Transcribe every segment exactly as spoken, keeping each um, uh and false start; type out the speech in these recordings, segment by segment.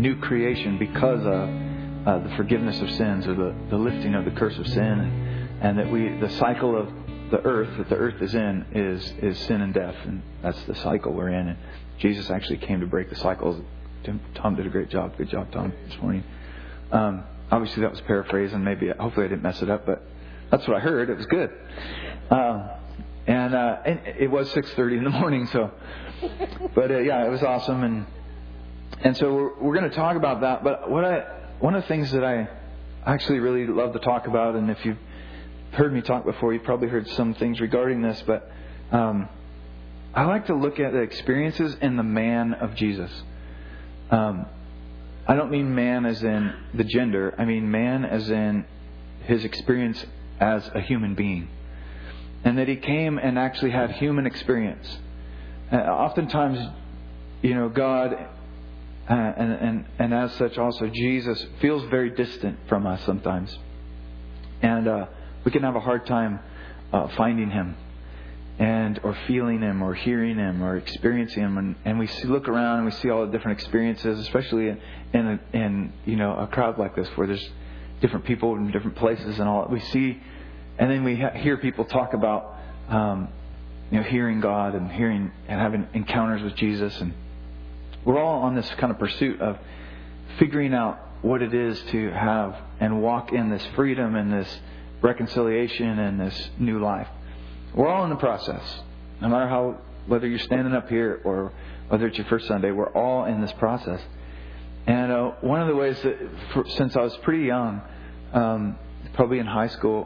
new creation because of uh, the forgiveness of sins, or the, the lifting of the curse of sin, and, and that we the cycle of the earth that the earth is in is is sin and death, and that's the cycle we're in. And Jesus actually came to break the cycles. Tom did a great job. Good job, Tom, this morning. Um, obviously, that was paraphrased, and maybe hopefully I didn't mess it up, but that's what I heard. It was good. Um, and, uh, and it was six thirty in the morning, so. But uh, yeah, it was awesome, and and so we're we're going to talk about that. But what I one of the things that I actually really love to talk about, and if you've heard me talk before, you've probably heard some things regarding this, but um, I like to look at the experiences in the man of Jesus. Um, I don't mean man as in the gender. I mean man as in his experience as a human being, and that he came and actually had human experience. Uh, oftentimes, you know, God, uh, and, and and as such also Jesus, feels very distant from us sometimes. And uh, we can have a hard time uh, finding Him, and or feeling Him, or hearing Him, or experiencing Him. And, and we see, look around and we see all the different experiences, especially in, in, a, in you know a crowd like this where there's different people in different places and all. We see, and then we ha- hear people talk about Um, You know, hearing God and hearing and having encounters with Jesus, and we're all on this kind of pursuit of figuring out what it is to have and walk in this freedom and this reconciliation and this new life. We're all in the process, no matter how, whether you're standing up here or whether it's your first Sunday. We're all in this process. And uh, one of the ways that, for, since I was pretty young, um, probably in high school,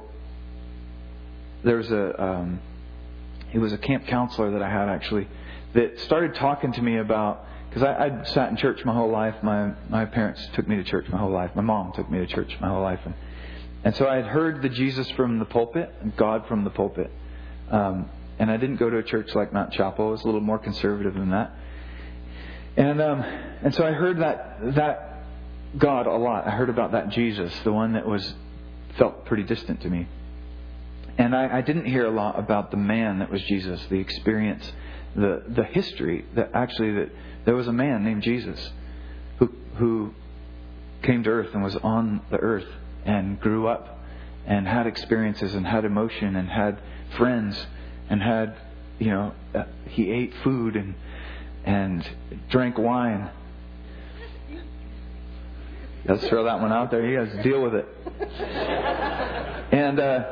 there was a um, He was a camp counselor that I had actually that started talking to me about, because I I'd sat in church my whole life. My my parents took me to church my whole life. My mom took me to church my whole life, and and so I had heard the Jesus from the pulpit, and God from the pulpit. Um, and I didn't go to a church like Mount Chapel. It was a little more conservative than that. And um, and so I heard that that God a lot. I heard about that Jesus, the one that was felt pretty distant to me. And I, I didn't hear a lot about the man that was Jesus, the experience, the the history that actually that there was a man named Jesus who who came to earth and was on the earth and grew up and had experiences and had emotion and had friends and had, you know, uh, he ate food and and drank wine. Let's throw that one out there. You guys deal with it. And, uh,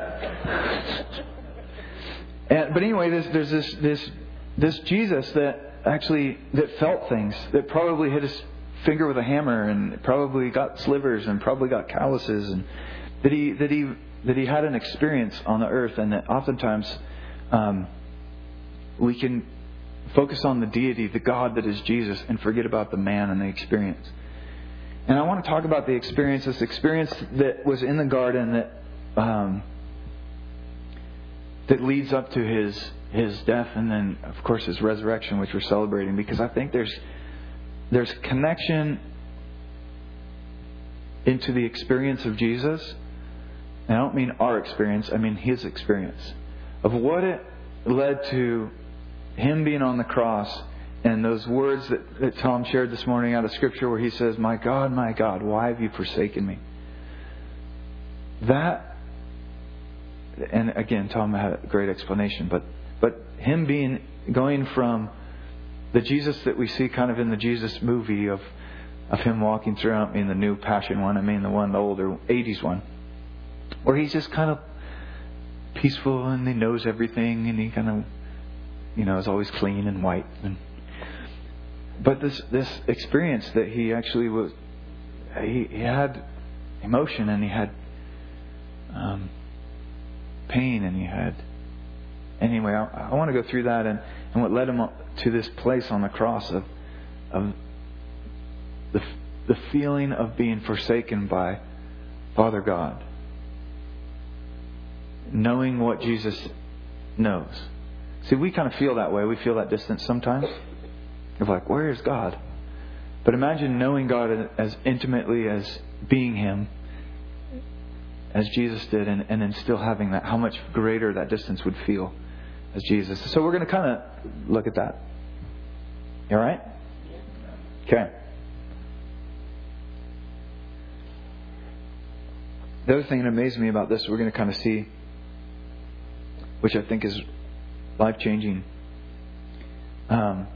and but anyway, there's, there's this this this Jesus that actually that felt things, that probably hit his finger with a hammer and probably got slivers and probably got calluses, and that he that he that he had an experience on the earth, and that oftentimes um, we can focus on the deity, the God that is Jesus, and forget about the man and the experience. And I want to talk about the experience, this experience that was in the garden that um, that leads up to his his death, and then of course his resurrection, which we're celebrating. Because I think there's there's connection into the experience of Jesus. And I don't mean our experience; I mean his experience of what it led to him being on the cross. And those words that, that Tom shared this morning out of Scripture where he says, "My God, my God, why have you forsaken me?" That, and again, Tom had a great explanation, but but him being, going from the Jesus that we see kind of in the Jesus movie of of him walking through, I don't mean the new Passion one, I mean the one, the older eighties one, where he's just kind of peaceful and he knows everything and he kind of, you know, is always clean and white. And But this this experience that he actually was, he, he had emotion and he had um, pain and he had. Anyway, I, I want to go through that and, and what led him to this place on the cross of of the the feeling of being forsaken by Father God, knowing what Jesus knows. See, we kind of feel that way. We feel that distance sometimes. You're like, where is God? But imagine knowing God as intimately as being Him, as Jesus did, and, and then still having that, how much greater that distance would feel as Jesus. So we're going to kind of look at that. You all right? Okay. the other thing that amazed me about this, we're going to kind of see, which I think is life-changing, um,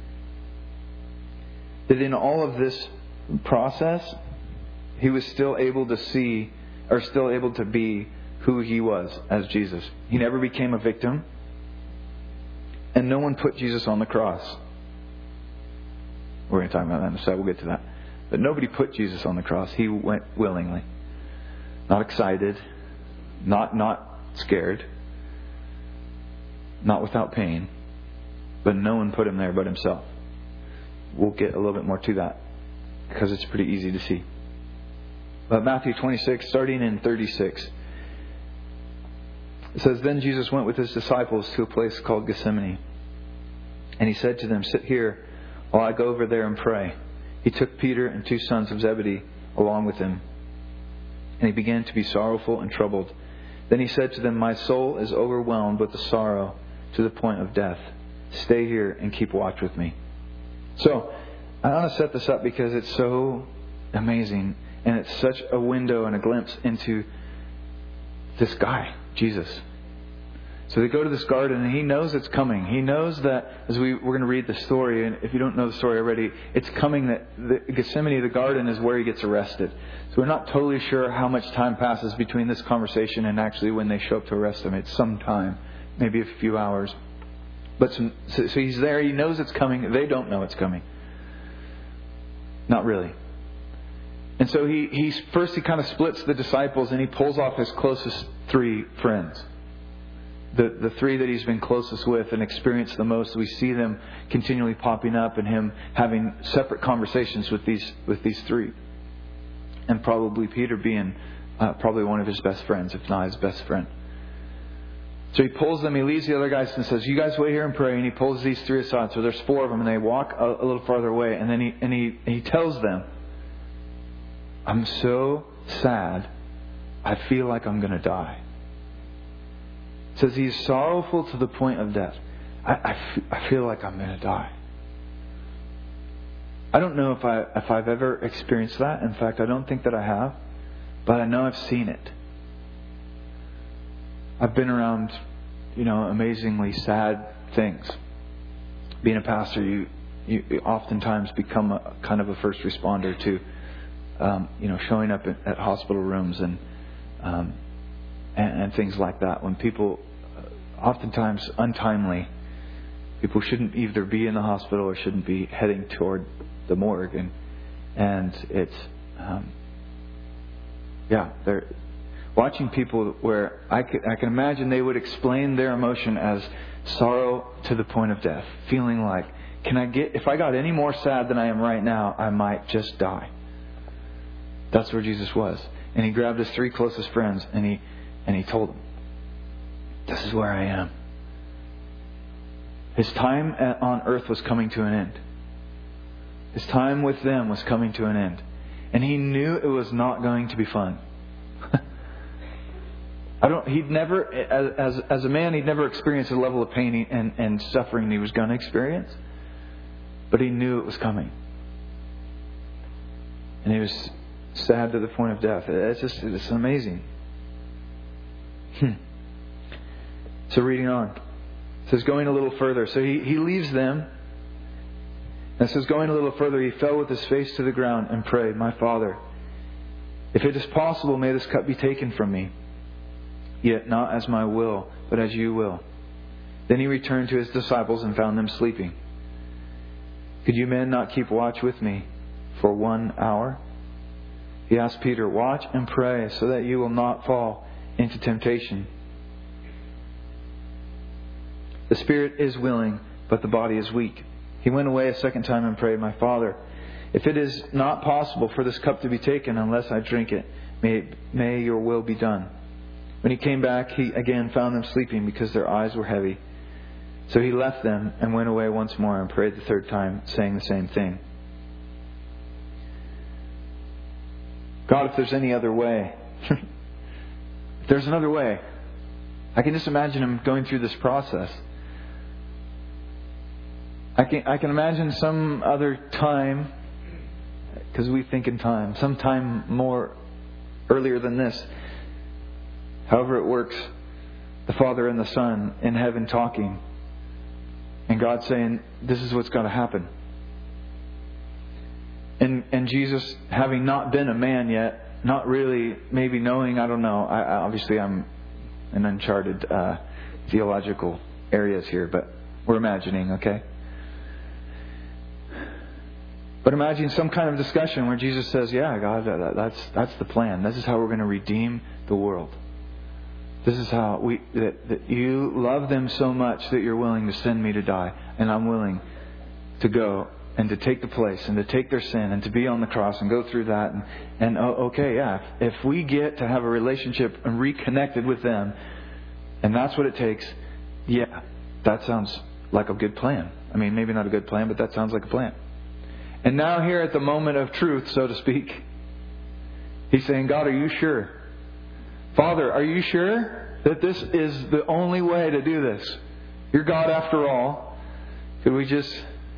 that in all of this process, he was still able to see, or still able to be who he was as Jesus. He never became a victim, and no one put Jesus on the cross. We're going to talk about that in a second. We'll get to that. But nobody put Jesus on the cross. He went willingly. Not excited. Not not scared. Not without pain. But no one put him there but himself. We'll get a little bit more to that because it's pretty easy to see. But Matthew twenty-six, starting in thirty-six. It says, Then Jesus went with his disciples to a place called Gethsemane. And he said to them, Sit here while I go over there and pray. He took Peter and two sons of Zebedee along with him. And he began to be sorrowful and troubled. Then he said to them, My soul is overwhelmed with the sorrow to the point of death. Stay here and keep watch with me. So, I want to set this up because it's so amazing. And it's such a window and a glimpse into this guy, Jesus. So they go to this garden and he knows it's coming. He knows that, as we, we're going to read the story, and if you don't know the story already, it's coming that the Gethsemane, the garden, is where he gets arrested. So we're not totally sure how much time passes between this conversation and actually when they show up to arrest him. It's some time, maybe a few hours. But some, so, so he's there, he knows it's coming. They don't know it's coming. Not really. And so he, he first he kind of splits the disciples and he pulls off his closest three friends. The the three that he's been closest with and experienced the most. We see them continually popping up and him having separate conversations with these with these three. And probably Peter being uh, probably one of his best friends, if not his best friend. So he pulls them, he leaves the other guys and says, You guys wait here and pray. And he pulls these three aside. So there's four of them and they walk a, a little farther away. And then he and he he tells them, I'm so sad, I feel like I'm going to die. It says he's sorrowful to the point of death. I, I, f- I feel like I'm going to die. I don't know if, I, if I've ever experienced that. In fact, I don't think that I have. But I know I've seen it. I've been around, you know, amazingly sad things. Being a pastor, you, you oftentimes become a kind of a first responder to Um, you know, showing up at, at hospital rooms and, um, and and things like that. When people, uh, oftentimes untimely, people shouldn't either be in the hospital or shouldn't be heading toward the morgue, and and it's, um, yeah, they're watching people where I can, I can imagine they would explain their emotion as sorrow to the point of death, feeling like, can I get if I got any more sad than I am right now, I might just die. That's where Jesus was. And he grabbed his three closest friends and he and he told them, This is where I am. His time on earth was coming to an end. His time with them was coming to an end. And he knew it was not going to be fun. I don't he'd never as, as as a man he'd never experienced the level of pain and, and suffering he was going to experience. But he knew it was coming. And he was sad to the point of death. It's just it's amazing. Hmm. So reading on. It says going a little further. So he, he leaves them. And it says going a little further, he fell with his face to the ground and prayed, My Father, if it is possible, may this cup be taken from me. Yet not as my will, but as you will. Then he returned to his disciples and found them sleeping. Could you men not keep watch with me for one hour? He asked Peter, Watch and pray so that you will not fall into temptation. The spirit is willing, but the body is weak. He went away a second time and prayed, My Father, if it is not possible for this cup to be taken unless I drink it, may, may your will be done. When he came back, he again found them sleeping because their eyes were heavy. So he left them and went away once more and prayed the third time, saying the same thing. God, if there's any other way, if there's another way, I can just imagine him going through this process. I can I can imagine some other time, because we think in time, some time more earlier than this, However it works, the Father and the Son in heaven talking. And God saying, this is what's got to happen. And and Jesus, having not been a man yet, not really maybe knowing, I don't know. I, I, obviously, I'm in uncharted uh, theological areas here, but we're imagining, okay? But imagine some kind of discussion where Jesus says, yeah, God, that, that's that's the plan. This is how we're going to redeem the world. This is how we that, that you love them so much that you're willing to send me to die. And I'm willing to go and to take the place and to take their sin and to be on the cross and go through that. And, and oh, okay, yeah, if, if we get to have a relationship and reconnected with them, and that's what it takes, yeah, that sounds like a good plan. I mean, maybe not a good plan, but that sounds like a plan. And now here at the moment of truth, so to speak, He's saying, God, are you sure? Father, are you sure that this is the only way to do this? You're God after all. Could we just...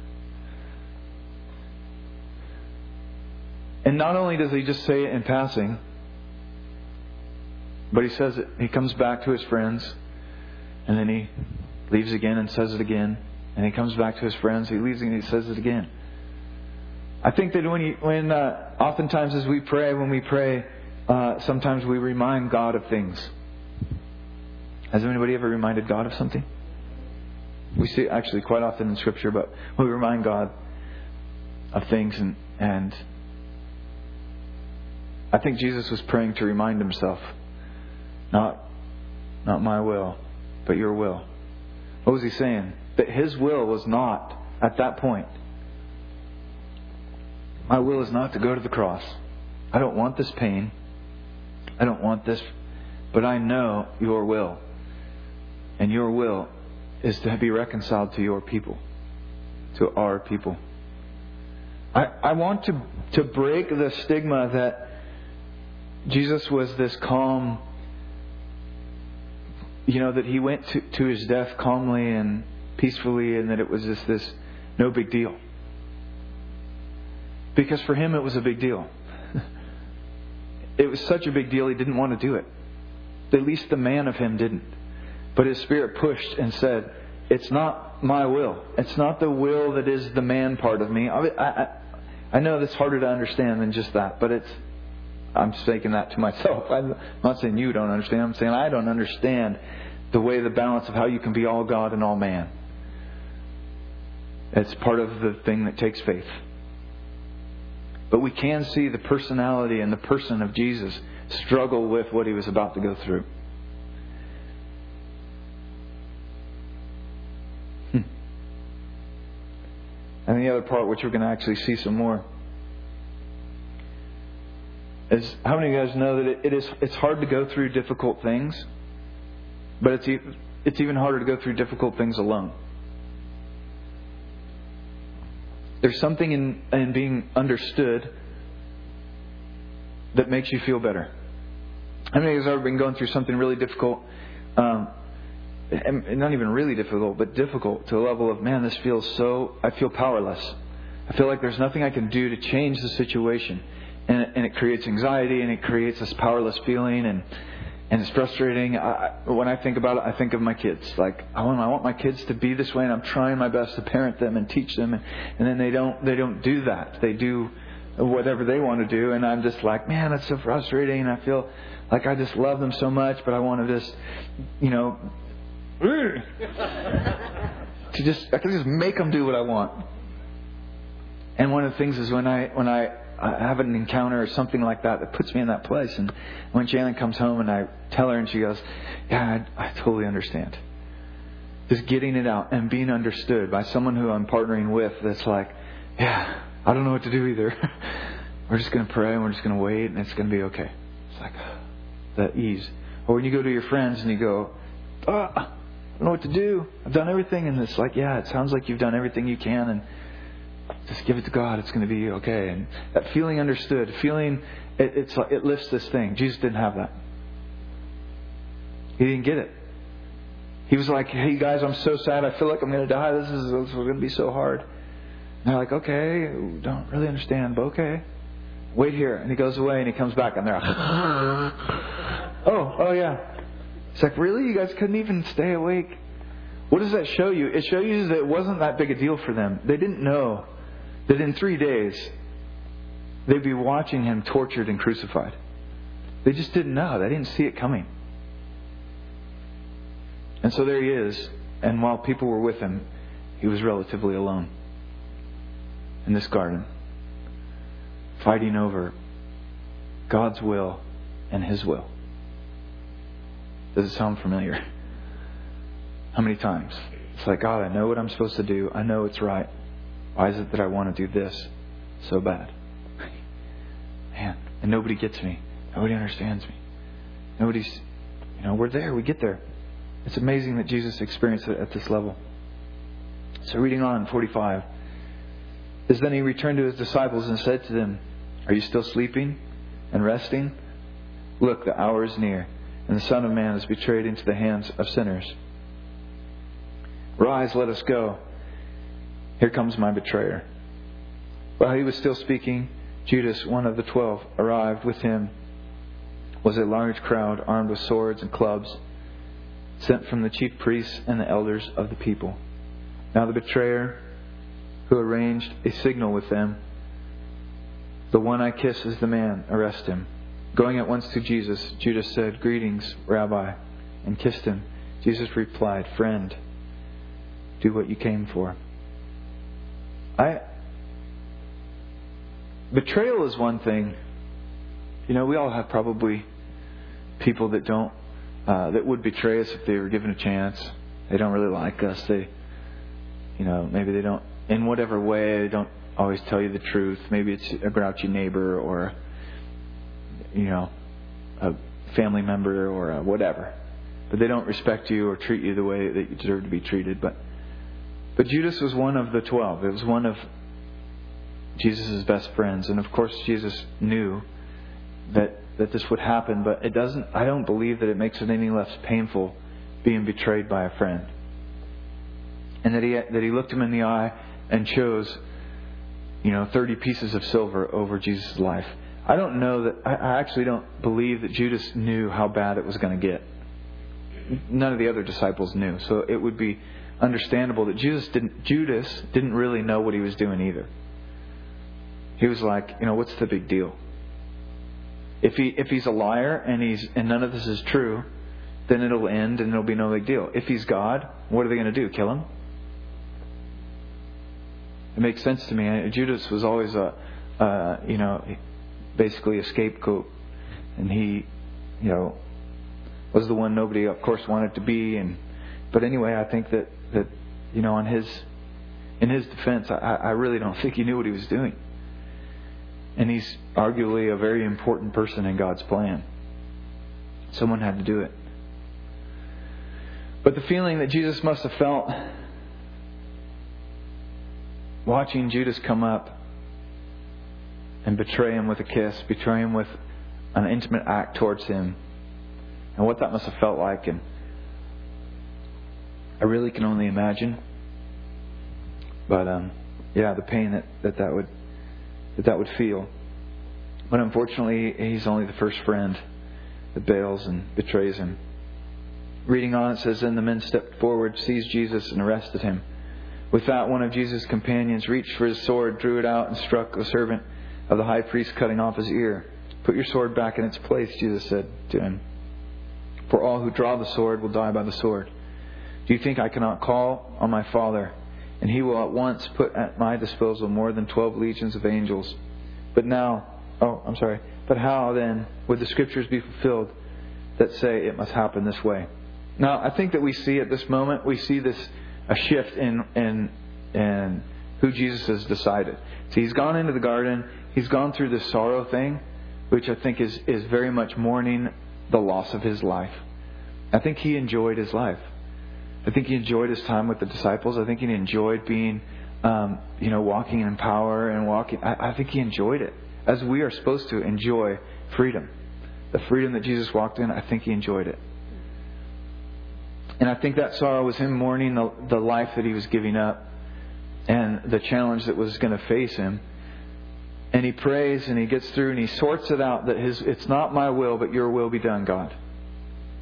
And not only does He just say it in passing, but He says it. He comes back to His friends, and then He leaves again and says it again. And He comes back to His friends, He leaves and He says it again. I think that when, he, when uh, oftentimes as we pray, when we pray, uh, sometimes we remind God of things. Has anybody ever reminded God of something? We see it actually quite often in Scripture, but we remind God of things, and, and I think Jesus was praying to remind Himself, not, not my will, but your will. What was He saying? That His will was not, at that point, my will is not to go to the cross. I don't want this pain. I don't want this, but I know your will. And your will is to be reconciled to your people, to our people. I, I want to, to break the stigma that Jesus was this calm, you know, that He went to, to His death calmly and peacefully, and that it was just this no big deal. Because for Him it was a big deal. It was such a big deal He didn't want to do it. At least the man of Him didn't. But His Spirit pushed and said, it's not my will. It's not the will that is the man part of me. I, I, I know that's harder to understand than just that, but it's, I'm speaking that to myself. I'm not saying you don't understand. I'm saying I don't understand the way, the balance of how you can be all God and all man. It's part of the thing that takes faith. But we can see the personality and the person of Jesus struggle with what He was about to go through. Hmm. And the other part, which we're going to actually see some more, is how many of you guys know that it, it is it's hard to go through difficult things, but it's it's even harder to go through difficult things alone. There's something in, in being understood that makes you feel better. How many of you guys have ever been going through something really difficult? Um, and not even really difficult, but difficult to a level of, man, this feels so, I feel powerless. I feel like there's nothing I can do to change the situation. And it, and it creates anxiety, and it creates this powerless feeling, and and it's frustrating. I, when I think about it, I think of my kids. Like, I want, I want my kids to be this way, and I'm trying my best to parent them and teach them, and, and then they don't, they don't do that. They do whatever they want to do, and I'm just like, man, that's so frustrating. And I feel like I just love them so much, but I want to just, you know, to just, I can just make them do what I want. And one of the things is when I, when I. I have an encounter or something like that that puts me in that place. And when Jalen comes home and I tell her, and she goes, yeah, I, I totally understand. Just getting it out and being understood by someone who I'm partnering with that's like, yeah, I don't know what to do either. We're just going to pray and we're just going to wait and it's going to be okay. It's like that ease. Or when you go to your friends and you go, oh, I don't know what to do. I've done everything. And it's like, yeah, it sounds like you've done everything you can. And just give it to God. It's going to be okay. And that feeling understood, feeling it, it's it lifts this thing. Jesus didn't have that. He didn't get it. He was like, "Hey guys, I'm so sad. I feel like I'm going to die. This is, this is going to be so hard." And they're like, "Okay, don't really understand, but okay. Wait here." And he goes away and he comes back, and they're like, "Oh, oh yeah, It's like, really? You guys couldn't even stay awake? What does that show you? It shows you that it wasn't that big a deal for them. They didn't know that in three days they'd be watching Him tortured and crucified. They just didn't know. They didn't see it coming. And so there He is. And while people were with Him, He was relatively alone in this garden, fighting over God's will and His will. Does it sound familiar? How many times? It's like, God, I know what I'm supposed to do. I know it's right. Why is it that I want to do this so bad? Man, and nobody gets me. Nobody understands me. Nobody's, you know, we're there. We get there. It's amazing that Jesus experienced it at this level. So reading on, forty-five. It says, then He returned to His disciples and said to them, are you still sleeping and resting? Look, the hour is near, and the Son of Man is betrayed into the hands of sinners. Rise, let us go. Here comes my betrayer. While He was still speaking, Judas, one of the twelve, arrived. With him was a large crowd armed with swords and clubs, sent from the chief priests and the elders of the people. Now the betrayer, who arranged a signal with them, the one I kiss is the man, arrest him. Going at once to Jesus, Judas said, greetings, Rabbi, and kissed Him. Jesus replied, friend, do what you came for. I Betrayal is one thing. You know, we all have probably people that don't, uh, that would betray us if they were given a chance. They don't really like us. They, you know, maybe they don't, in whatever way, they don't always tell you the truth. Maybe it's a grouchy neighbor or, you know, a family member or a whatever. But they don't respect you or treat you the way that you deserve to be treated. But, but Judas was one of the twelve. It was one of Jesus' best friends. And of course, Jesus knew that, that this would happen. But it doesn't, I don't believe that it makes it any less painful being betrayed by a friend. And that he, that he looked him in the eye and chose, you know, thirty pieces of silver over Jesus' life. I don't know that, I actually don't believe that Judas knew how bad it was going to get. None of the other disciples knew. So it would be understandable that Judas didn't, Judas didn't really know what he was doing either. He was like, you know, what's the big deal? If he if he's a liar and he's and none of this is true, then it'll end and it'll be no big deal. If he's God, what are they going to do? Kill him? It makes sense to me. Judas was always a, uh, you know, basically a scapegoat, and he, you know, was the one nobody, of course, wanted to be. And but anyway, I think that that you know, on his in his defense, I, I really don't think he knew what he was doing. And he's arguably a very important person in God's plan. Someone had to do it. But the feeling that Jesus must have felt watching Judas come up and betray him with a kiss, betray him with an intimate act towards him, and what that must have felt like, and I really can only imagine. But um, yeah, the pain that, that that would that that would feel. But unfortunately, he's only the first friend that bails and betrays him. Reading on, it says, then the men stepped forward, seized Jesus, and arrested him. With that, one of Jesus' companions reached for his sword, drew it out, and struck the servant of the high priest, cutting off his ear. Put your sword back in its place, Jesus said to him. For all who draw the sword will die by the sword. Do you think I cannot call on my Father, and He will at once put at my disposal more than twelve legions of angels? But now, oh, I'm sorry. But how then would the Scriptures be fulfilled that say it must happen this way? Now, I think that we see at this moment, we see this a shift in in in who Jesus has decided. See, He's gone into the garden. He's gone through this sorrow thing, which I think is is very much mourning the loss of His life. I think He enjoyed His life. I think He enjoyed His time with the disciples. I think He enjoyed being, um, you know, walking in power and walking. I, I think He enjoyed it, as we are supposed to enjoy freedom. The freedom that Jesus walked in, I think He enjoyed it. And I think that sorrow was Him mourning the, the life that He was giving up and the challenge that was going to face Him. And He prays and He gets through and He sorts it out that His it's not my will but Your will be done, God.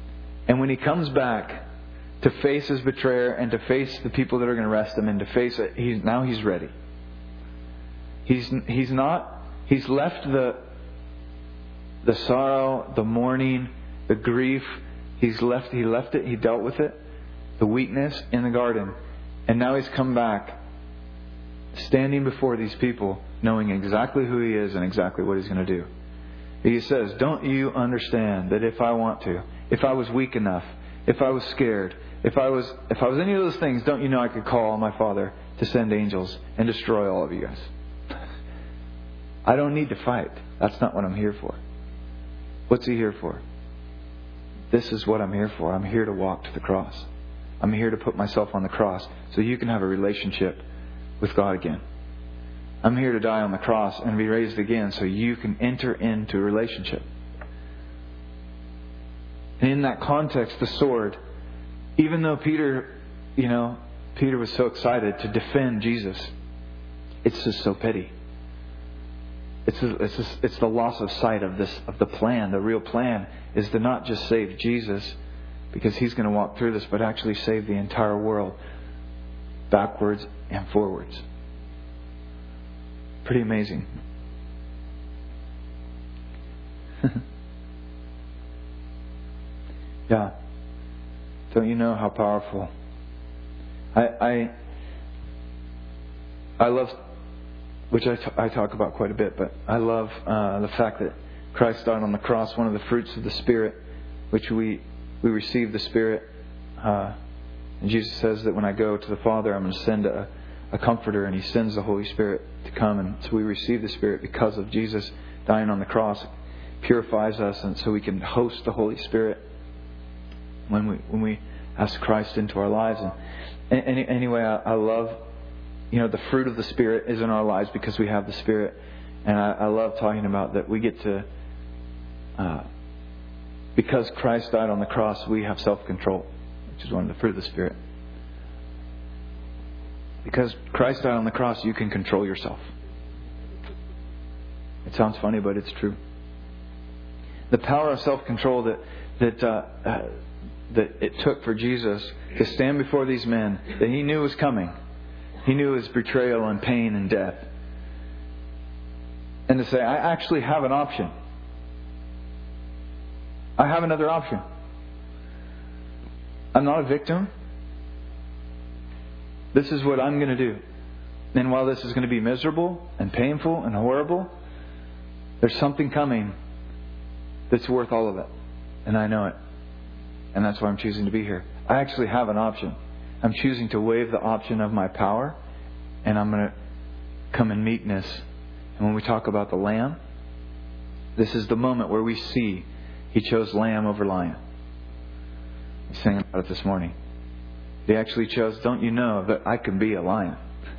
And when he comes back to face his betrayer and to face the people that are going to arrest him and to face it, he's, now he's ready. He's he's not. He's left the the sorrow, the mourning, the grief. He's left. He left it. He dealt with it. The weakness in the garden, and now he's come back, standing before these people, knowing exactly who he is and exactly what he's going to do. He says, "Don't you understand that if I want to, if I was weak enough, if I was scared, if I was if I was any of those things, don't you know I could call on my Father to send angels and destroy all of you guys? I don't need to fight. That's not what I'm here for. What's he here for? This is what I'm here for. I'm here to walk to the cross. I'm here to put myself on the cross so you can have a relationship with God again. I'm here to die on the cross and be raised again so you can enter into a relationship." And in that context, the sword, even though Peter, you know, Peter was so excited to defend Jesus, it's just so petty. It's a, it's a, it's the loss of sight of this of the plan. The real plan is to not just save Jesus, because he's going to walk through this, but actually save the entire world, backwards and forwards. Pretty amazing. Yeah. Don't you know how powerful? I I, I love, which I, t- I talk about quite a bit, but I love uh, the fact that Christ died on the cross. One of the fruits of the Spirit, which we we receive the Spirit. Uh, and Jesus says that when I go to the Father, I'm going to send a, a Comforter, and He sends the Holy Spirit to come. And so we receive the Spirit because of Jesus dying on the cross. It purifies us, and so we can host the Holy Spirit when we when we ask Christ into our lives. And any, anyway, I, I love, you know, the fruit of the Spirit is in our lives because we have the Spirit. And I, I love talking about that we get to, uh, because Christ died on the cross, we have self-control, which is one of the fruit of the Spirit. Because Christ died on the cross, you can control yourself. It sounds funny, but it's true. The power of self-control that that uh, uh, that it took for Jesus to stand before these men that He knew was coming. He knew His betrayal and pain and death. And to say, I actually have an option. I have another option. I'm not a victim. This is what I'm going to do. And while this is going to be miserable and painful and horrible, there's something coming that's worth all of it. And I know it. And that's why I'm choosing to be here. I actually have an option. I'm choosing to waive the option of my power, and I'm going to come in meekness. And when we talk about the Lamb, this is the moment where we see He chose lamb over lion. We sang about it this morning. He actually chose, don't you know that I can be a lion?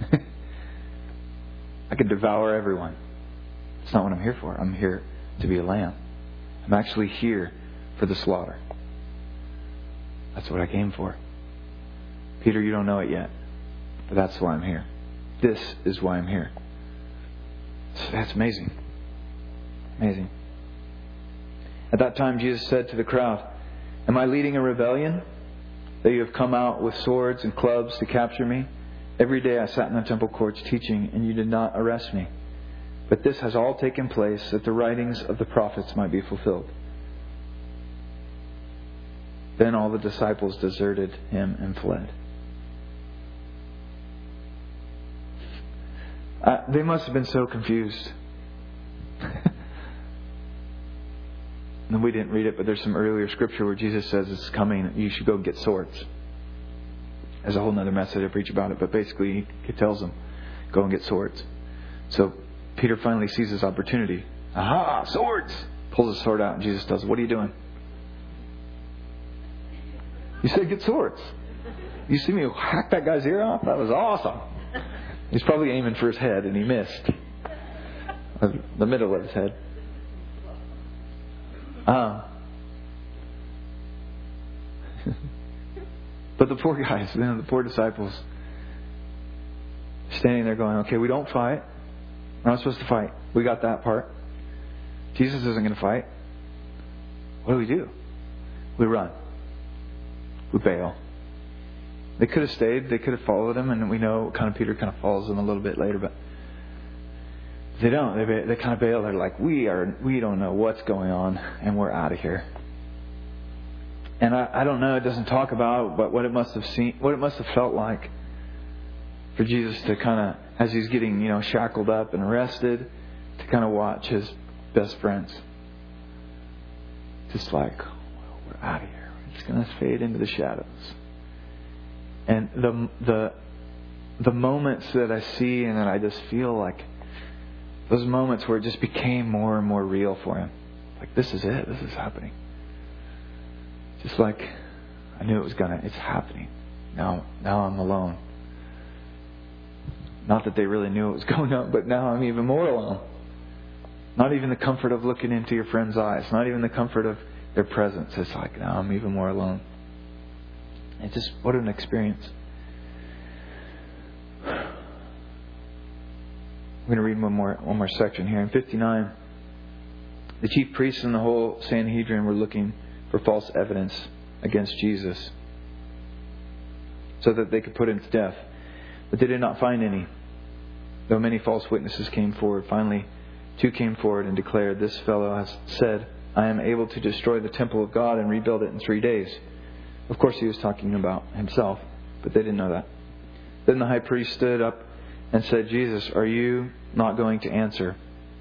I can devour everyone. That's not what I'm here for. I'm here to be a lamb. I'm actually here for the slaughter. That's what I came for. Peter, you don't know it yet, but that's why I'm here. This is why I'm here. So that's amazing. Amazing. At that time, Jesus said to the crowd, "Am I leading a rebellion that you have come out with swords and clubs to capture me? Every day I sat in the temple courts teaching, and you did not arrest me. But this has all taken place that the writings of the prophets might be fulfilled." Then all the disciples deserted Him and fled. Uh, they must have been so confused. And we didn't read it, but there's some earlier scripture where Jesus says it's coming. You should go get swords. There's a whole other message I preach about it, but basically He tells them, go and get swords. So Peter finally sees his opportunity. Aha, swords! Pulls his sword out, and Jesus tells him, what are you doing? You said get swords. You see me hack that guy's ear off? That was awesome. He's probably aiming for his head, and he missed. The middle of his head. Uh, but the poor guys, you know, the poor disciples, standing there going, okay, we don't fight. We're not supposed to fight. We got that part. Jesus isn't going to fight. What do we do? We run. who bail. They could have stayed. They could have followed him. And we know kind of Peter kind of follows them a little bit later. But they don't. They, they kind of bail. They're like, we are. We don't know what's going on. And we're out of here. And I, I don't know. It doesn't talk about but what it must have seen, what it must have felt like for Jesus to kind of, as he's getting, you know, shackled up and arrested, to kind of watch his best friends. Just like, well, we're out of here. We're just going to fade into the shadows. And the the the moments that I see and that I just feel like those moments where it just became more and more real for him. Like, this is it. This is happening. Just like I knew it was gonna. It's happening. Now, now I'm alone. Not that they really knew it was going on, but now I'm even more alone. Not even the comfort of looking into your friend's eyes. Not even the comfort of their presence. It's like, now I'm even more alone. It's just, what an experience. I'm going to read one more one more section here. In fifty-nine, the chief priests and the whole Sanhedrin were looking for false evidence against Jesus so that they could put him to death. But they did not find any, though many false witnesses came forward. Finally, two came forward and declared, "This fellow has said, I am able to destroy the temple of God and rebuild it in three days." Of course, he was talking about himself, but they didn't know that. Then the high priest stood up and said, "Jesus, are you not going to answer?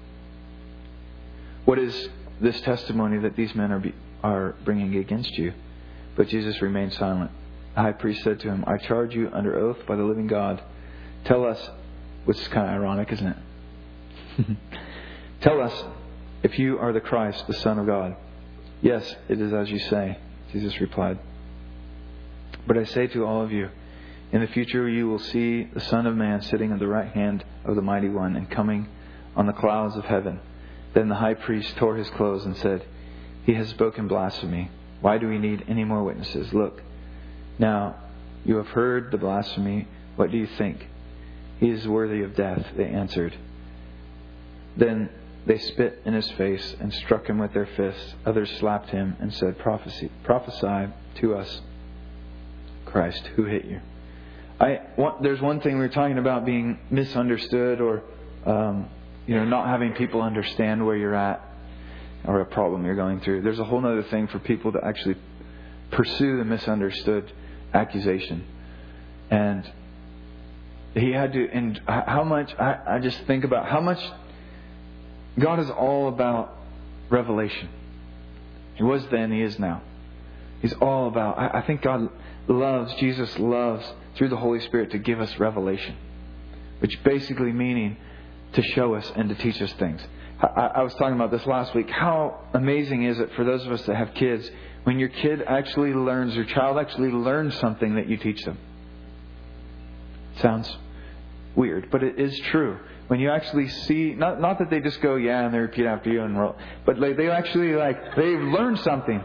What is this testimony that these men are be, are bringing against you?" But Jesus remained silent. The high priest said to him, "I charge you under oath by the living God. Tell us," which is kind of ironic, isn't it? "Tell us if you are the Christ, the Son of God." "Yes, it is as you say," Jesus replied. "But I say to all of you, in the future you will see the Son of Man sitting at the right hand of the Mighty One and coming on the clouds of heaven." Then the high priest tore his clothes and said, "He has spoken blasphemy. Why do we need any more witnesses? Look, now you have heard the blasphemy. What do you think?" "He is worthy of death," they answered. Then they spit in his face and struck him with their fists. Others slapped him and said, "Prophesy, prophesy to us, Christ, who hit you?" I want, there's one thing we were talking about being misunderstood, or um, you know, not having people understand where you're at or a problem you're going through. There's a whole other thing for people to actually pursue the misunderstood accusation. And he had to, and how much, I, I just think about how much God is all about revelation. He was then, He is now. He's all about, I, I think God loves, Jesus loves, through the Holy Spirit, to give us revelation. Which basically meaning to show us and to teach us things. I, I was talking about this last week. How amazing is it for those of us that have kids, when your kid actually learns, your child actually learns something that you teach them. Sounds weird, but it is true. When you actually see, not not that they just go, yeah, and they repeat after you and roll, but like they actually, like, they've learned something.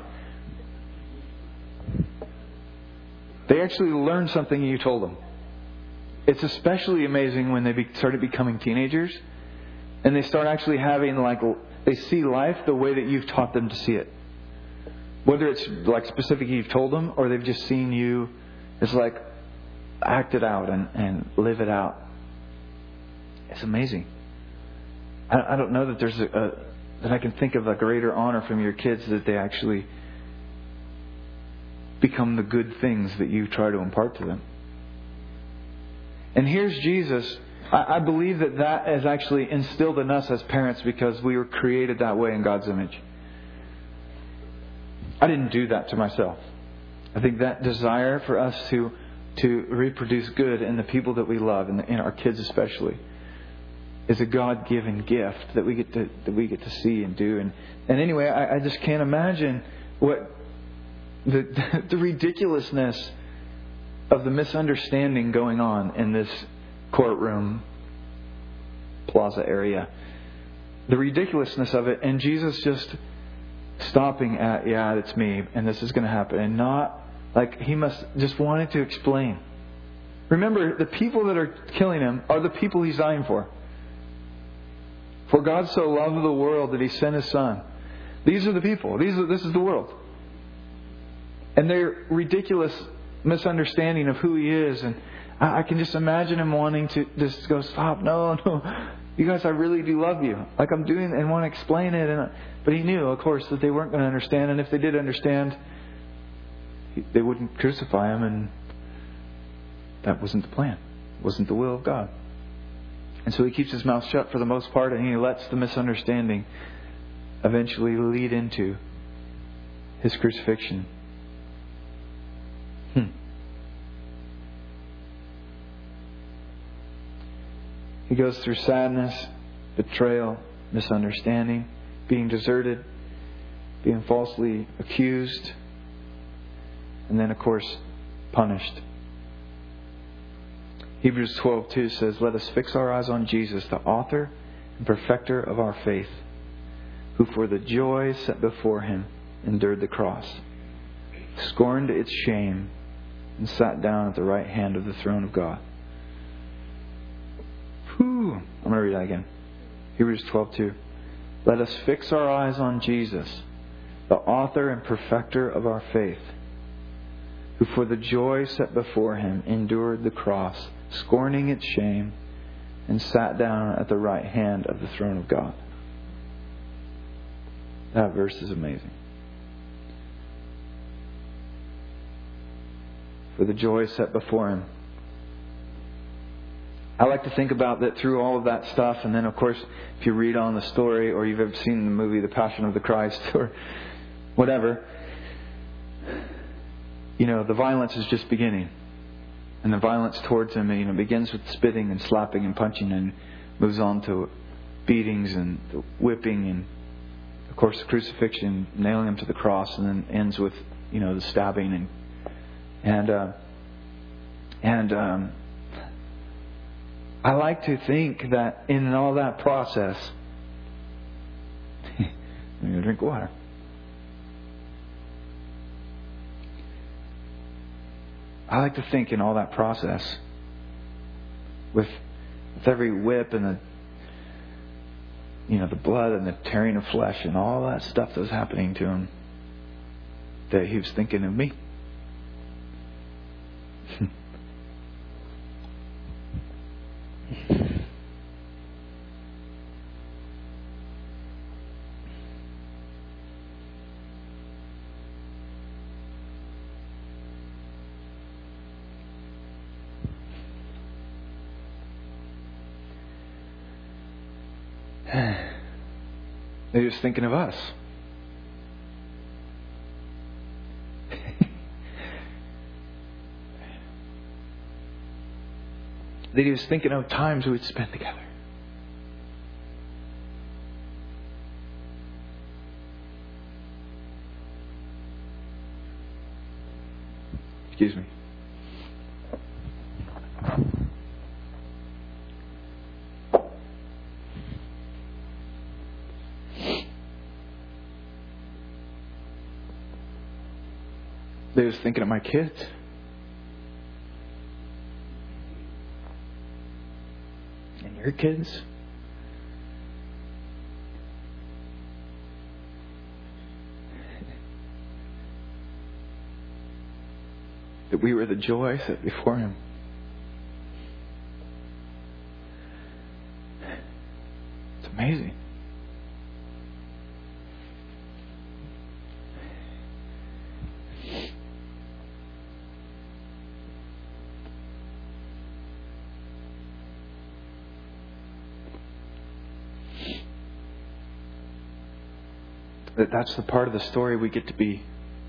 They actually learned something you told them. It's especially amazing when they be, started becoming teenagers and they start actually having, like, they see life the way that you've taught them to see it. Whether it's like specific you've told them, or they've just seen you, it's like act it out and, and live it out. It's amazing. I, I don't know that there's a, a that I can think of a greater honor from your kids that they actually become the good things that you try to impart to them. And here's Jesus. I, I believe that that is actually instilled in us as parents because we were created that way in God's image. I didn't do that to myself. I think that desire for us to to reproduce good in the people that we love, and in our kids especially, is a God-given gift that we get to that we get to see and do. And and anyway, I, I just can't imagine what the the ridiculousness of the misunderstanding going on in this courtroom plaza area. The ridiculousness of it, and Jesus just stopping at, yeah, it's me, and this is going to happen, and not like he must just wanted to explain. Remember, the people that are killing him are the people he's dying for. For God so loved the world that He sent His Son. These are the people. These are this is the world. and their ridiculous misunderstanding of who He is. And I, I can just imagine Him wanting to just go, stop, no, no. You guys, I really do love you. Like I'm doing and want to explain it. And But He knew, of course, that they weren't going to understand. And if they did understand, they wouldn't crucify Him. And that wasn't the plan. It wasn't the will of God. And so He keeps His mouth shut for the most part. And He lets the misunderstanding eventually lead into His crucifixion. Hmm. He goes through sadness, betrayal, misunderstanding, being deserted, being falsely accused, and then, of course, punished. Hebrews twelve two says, "Let us fix our eyes on Jesus, the author and perfecter of our faith, who for the joy set before Him endured the cross, scorned its shame, and sat down at the right hand of the throne of God." Whew. I'm going to read that again. Hebrews twelve two. "Let us fix our eyes on Jesus, the author and perfecter of our faith, who for the joy set before Him endured the cross, scorning its shame, and sat down at the right hand of the throne of God." That verse is amazing. For the joy set before Him. I like to think about that through all of that stuff. And then, of course, if you read on the story or you've ever seen the movie The Passion of the Christ or whatever, you know, the violence is just beginning. And the violence towards Him, you know, begins with spitting and slapping and punching and moves on to beatings and whipping and, of course, the crucifixion, nailing Him to the cross, and then ends with, you know, the stabbing and and uh, and um, I like to think that in all that process, I'm going to drink water. I like to think in all that process, with with every whip and the, you know, the blood and the tearing of flesh and all that stuff that was happening to Him, that He was thinking of me. He was thinking of us. That He was thinking of times we'd spend together. Excuse me. That He was thinking of my kids. Your kids. That we were the joy set before Him. It's amazing. That that's the part of the story we get to be.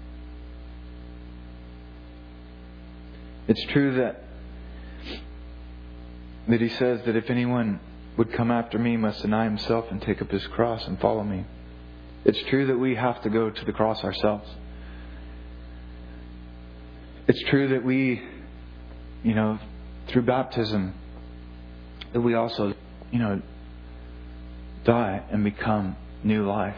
It's true that that He says that if anyone would come after me, must deny himself and take up his cross and follow me. It's true that we have to go to the cross ourselves. It's true that we, you know, through baptism, that we also, you know, die and become new life.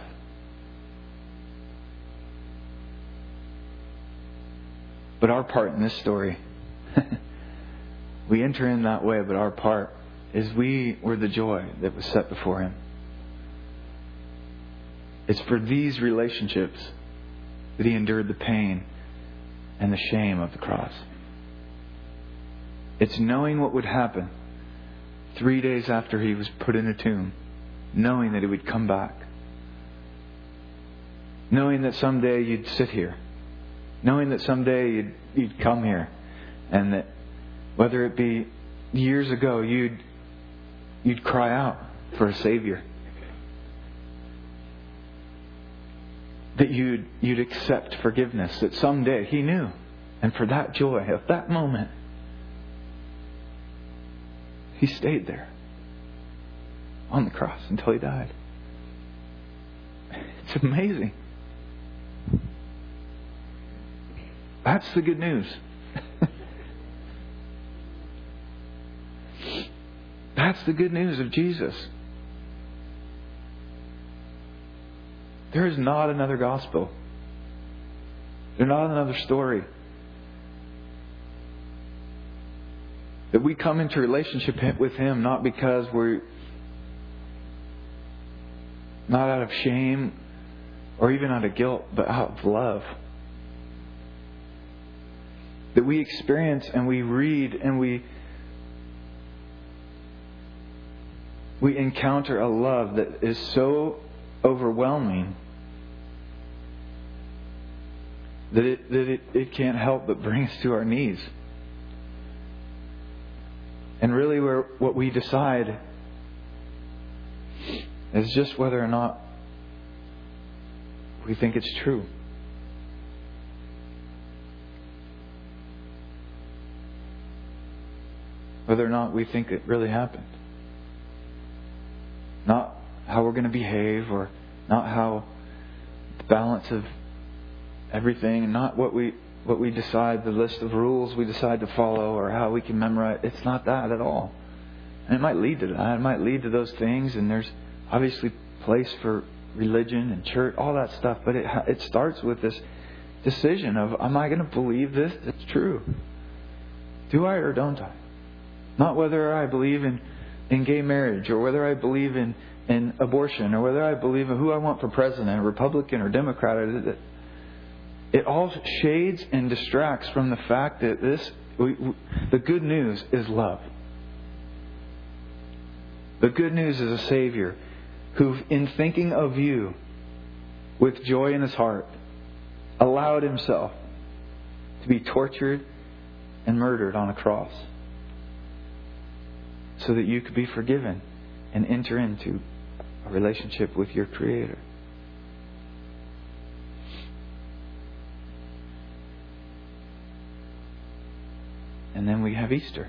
But our part in this story, we enter in that way, but our part is we were the joy that was set before Him. It's for these relationships that He endured the pain and the shame of the cross. It's knowing what would happen three days after He was put in a tomb, knowing that He would come back, knowing that someday you'd sit here, knowing that someday you'd, you'd come here, and that whether it be years ago, you'd you'd cry out for a Savior, that you'd you'd accept forgiveness, that someday He knew, and for that joy of that moment, He stayed there on the cross until He died. It's amazing. That's the good news. That's the good news of Jesus. There is not another gospel. There's not another story. That we come into relationship with Him not because we're not out of shame or even out of guilt, but out of love. That we experience and we read and we we encounter a love that is so overwhelming that it that it, it can't help but bring us to our knees. And really where what we decide is just whether or not we think it's true. Whether or not we think it really happened. Not how we're going to behave, or not how the balance of everything, and not what we what we decide, the list of rules we decide to follow, or how we can memorize. It's not that at all. And it might lead to that. It might lead to those things, and there's obviously place for religion and church, all that stuff. But it it starts with this decision of, am I going to believe this? It's true. Do I or don't I? Not whether I believe in, in gay marriage, or whether I believe in, in abortion, or whether I believe in who I want for president, Republican or Democrat. It, it all shades and distracts from the fact that this we, we, the good news is love. The good news is a Savior who, in thinking of you with joy in His heart, allowed Himself to be tortured and murdered on a cross, so that you could be forgiven and enter into a relationship with your Creator. And then we have Easter.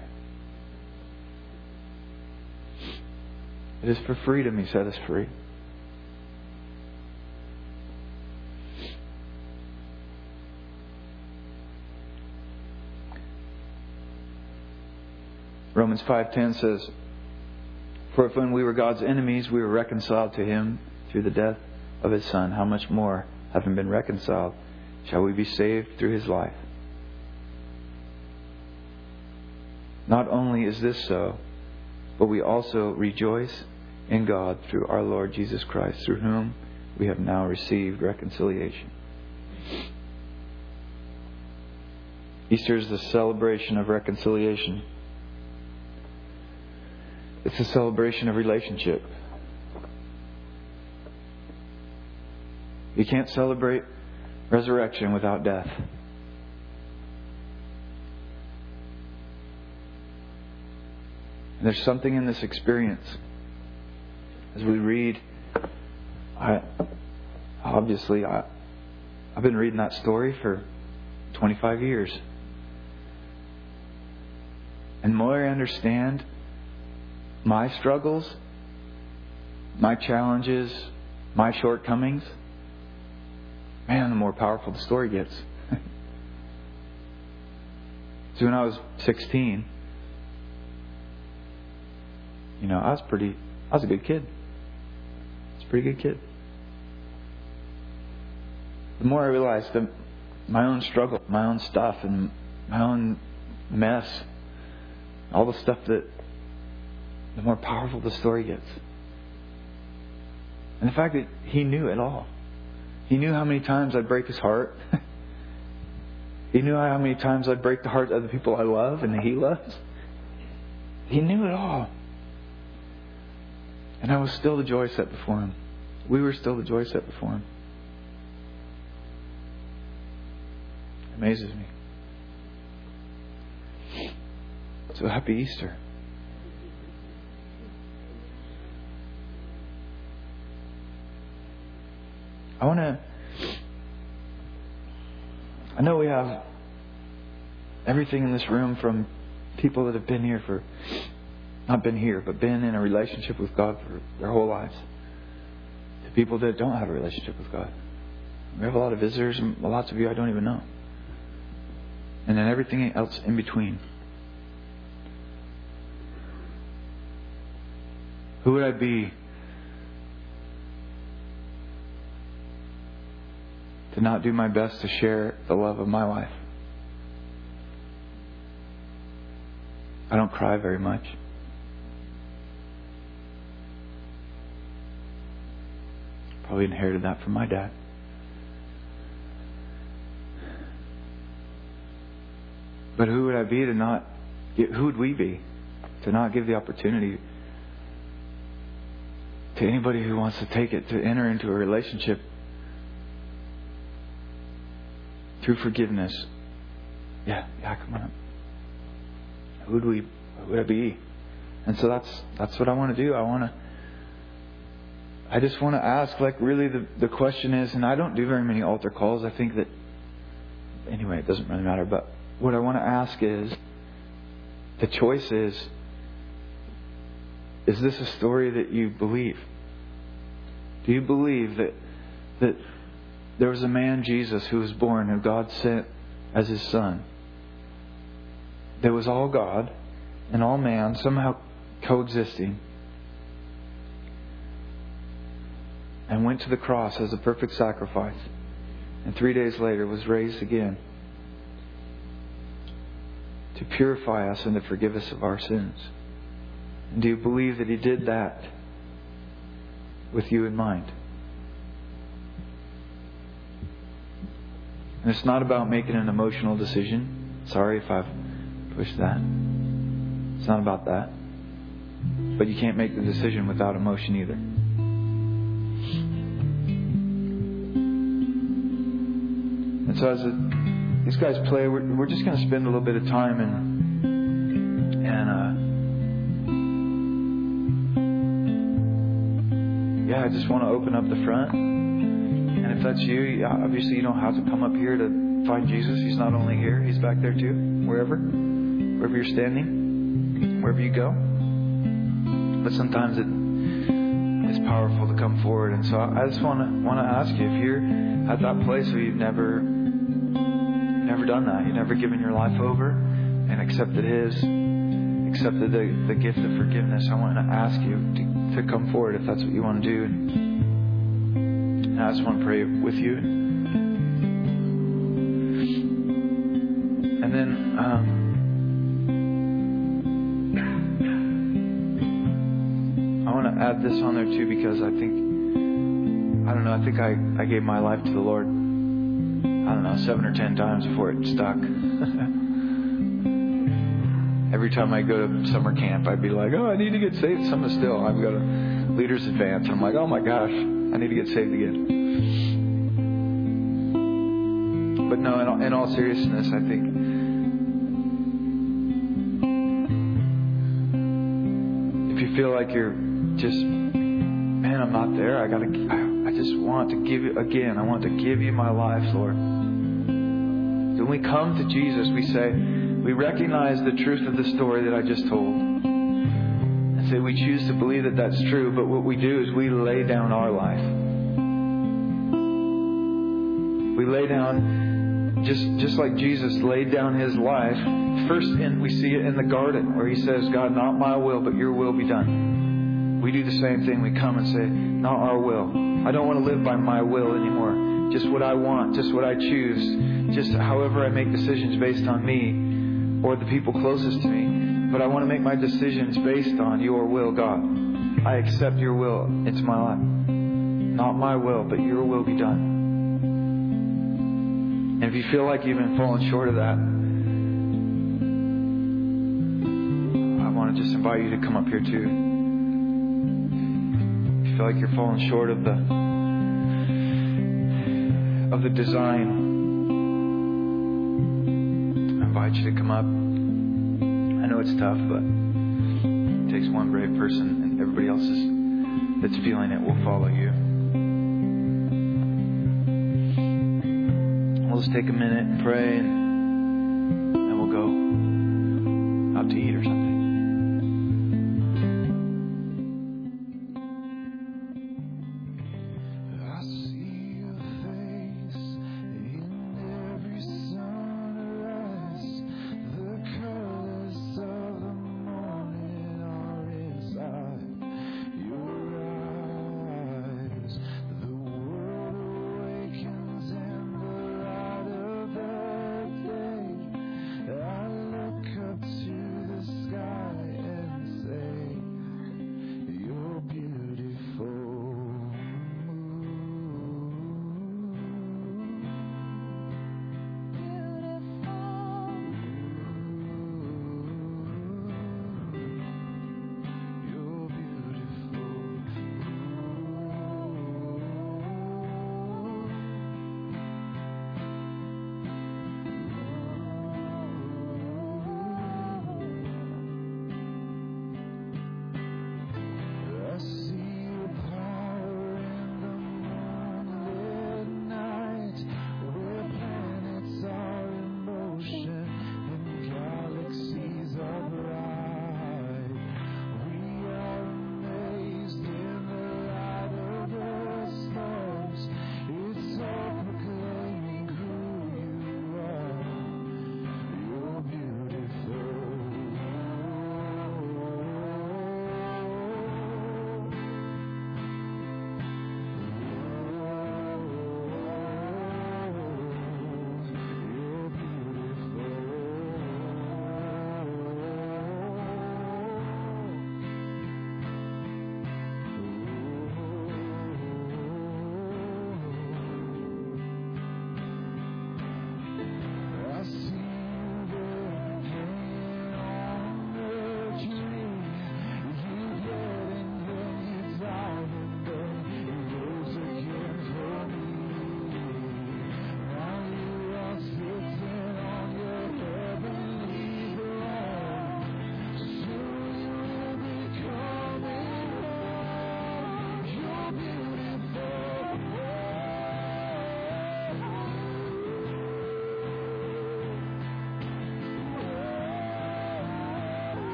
It is for freedom He set us free. Romans five ten says, "For if when we were God's enemies, we were reconciled to Him through the death of His Son, how much more, having been reconciled, shall we be saved through His life?" Not only is this so, but we also rejoice in God through our Lord Jesus Christ, through whom we have now received reconciliation. Easter is the celebration of reconciliation. It's a celebration of relationship. You can't celebrate resurrection without death. And there's something in this experience. As we read, I obviously I, I've been reading that story for twenty-five years. And the more I understand my struggles, my challenges, my shortcomings, man, the more powerful the story gets. So when I was sixteen, you know, I was pretty, I was a good kid. I was a pretty good kid. The more I realized that my own struggle, my own stuff, and my own mess, all the stuff that, the more powerful the story gets. And the fact that He knew it all. He knew how many times I'd break His heart. He knew how many times I'd break the hearts of the people I love and that He loves. He knew it all. And I was still the joy set before Him. We were still the joy set before Him. It amazes me. So happy Easter. I want to... I know we have everything in this room from people that have been here for... Not been here, but been in a relationship with God for their whole lives. To people that don't have a relationship with God. We have a lot of visitors, and lots of you I don't even know. And then everything else in between. Who would I be to not do my best to share the love of my life? I don't cry very much. Probably inherited that from my dad. But who would I be to not... Who would we be to not give the opportunity to anybody who wants to take it, to enter into a relationship through forgiveness? Yeah, yeah, come on. Who would we, who would I be? And so that's that's what I want to do. I want to, I just want to ask, like, really the, the question is, and I don't do very many altar calls. I think that, anyway, it doesn't really matter. But what I want to ask is, the choice is, is this a story that you believe? Do you believe that that there was a man, Jesus, who was born, who God sent as His Son, that was all God and all man, somehow coexisting, and went to the cross as a perfect sacrifice, and three days later was raised again to purify us and to forgive us of our sins? And do you believe that He did that with you in mind? And it's not about making an emotional decision. Sorry if I've pushed that. It's not about that. But you can't make the decision without emotion either. And so as a, these guys play, we're, we're just going to spend a little bit of time and and uh, yeah, I just want to open up the front. And if that's you, obviously you don't have to come up here to find Jesus. He's not only here; He's back there too. Wherever, wherever you're standing, wherever you go. But sometimes it is powerful to come forward. And so I just want to want to ask you, if you're at that place where you've never never done that, you've never given your life over and accepted His, accepted the, the gift of forgiveness, I want to ask you to, to come forward if that's what you want to do. And, and I just want to pray with you. And then um, I want to add this on there too, because I think, I don't know, I think I, I gave my life to the Lord, I don't know, seven or ten times before it stuck. Every time I go to summer camp, I'd be like, oh, I need to get saved. Some still. I've got a leader's advance. I'm like, oh my gosh, I need to get saved again. But no, in all, in all seriousness, I think if you feel like you're just, man, I'm not there. I gotta, I, I just want to give you, again, I want to give you my life, Lord. When we come to Jesus, we say, we recognize the truth of the story that I just told. And say we choose to believe that that's true, but what we do is we lay down our life. We lay down, just, just like Jesus laid down His life. First, in, we see it in the garden where He says, God, not my will, but your will be done. We do the same thing. We come and say, not our will. I don't want to live by my will anymore. Just what I want, just what I choose, just however I make decisions based on me or the people closest to me. But I want to make my decisions based on your will, God. I accept your will into my life. Not my will, but your will be done. And if you feel like you've been falling short of that, I want to just invite you to come up here too. If you feel like you're falling short of the of the design, I invite you to come up. I know it's tough, but it takes one brave person, and everybody else is, that's feeling it will follow you. We'll just take a minute and pray, and, and we'll go out to eat or something. Sky.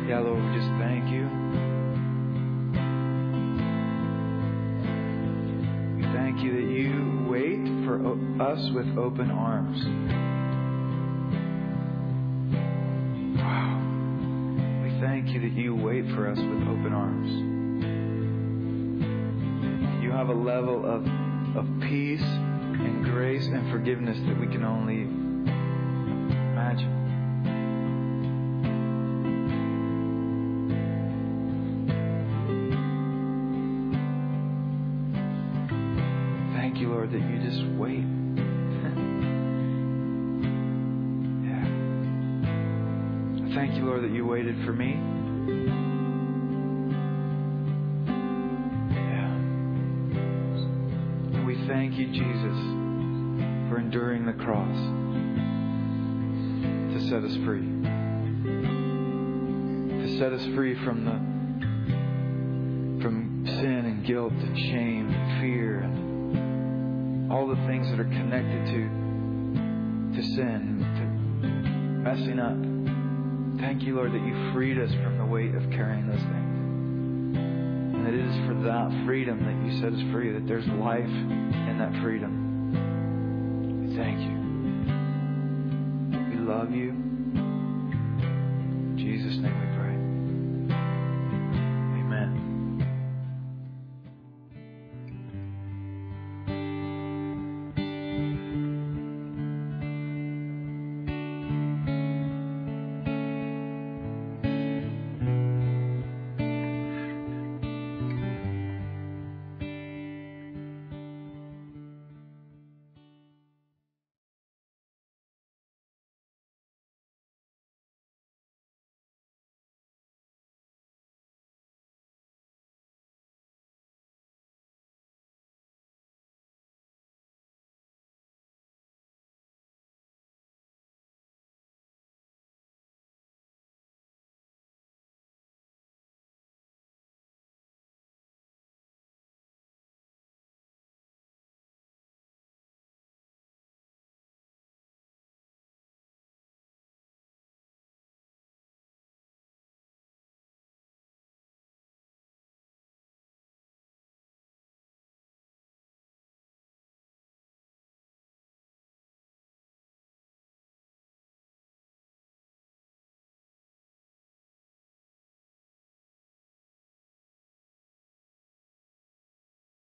Yeah, Lord, we just thank you. We thank you that you wait for o- us with open arms. Wow. We thank you that you wait for us with open arms. You have a level of, of peace and grace and forgiveness that we can only imagine. Thank you, Lord, that you just wait. Yeah. Thank you, Lord, that you waited for me. Yeah. And we thank you, Jesus, for enduring the cross to set us free. To set us free from the from sin and guilt and shame and fear and all the things that are connected to to sin, to messing up. Thank you, Lord, that you freed us from the weight of carrying those things. And it is for that freedom that you set us free, that there's life in that freedom. We thank you. We love you.